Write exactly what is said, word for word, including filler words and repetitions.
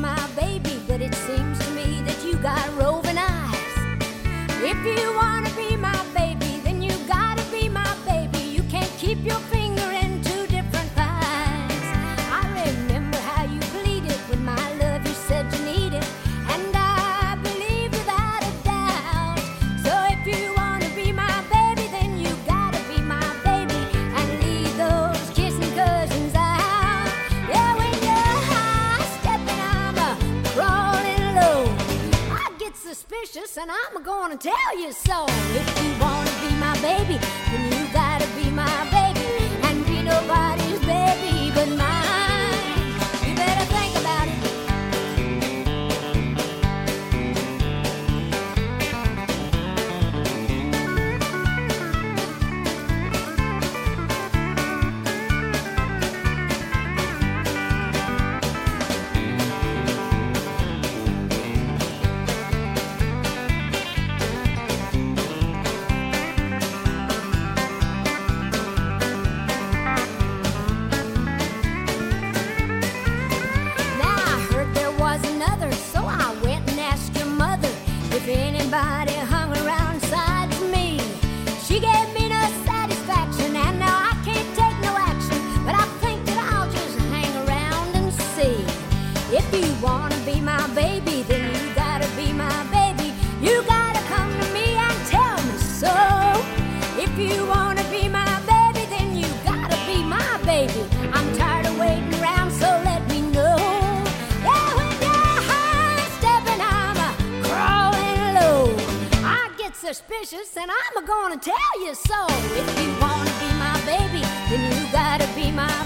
my baby, but it seems to me that you got roving eyes. If you wanna be my baby, then you gotta be my baby. You can't keep your finger in two different pies. I remember how you pleaded with my love, you said you needed, and I believe without a doubt. So if you wanna be my baby, then you gotta be my baby and leave those kissing cousins out. Yeah, when you're high stepping, I'm a crawling low. I get suspicious and I'm gonna tell you so. If you wanna be my baby, then you gotta be my baby and be nobody's baby but mine. You better think about it. If anybody hung around inside of me, she gave me no satisfaction, and now I can't take no action. But I think that I'll just hang around and see. If you wanna be my baby, then you gotta be my baby. You gotta come to me and tell me so. If you wanna be my baby, then you gotta be my baby. I'm tired of waiting around, so let me know. Suspicious, and I'm gonna tell you so. If you wanna be my baby, then you gotta be my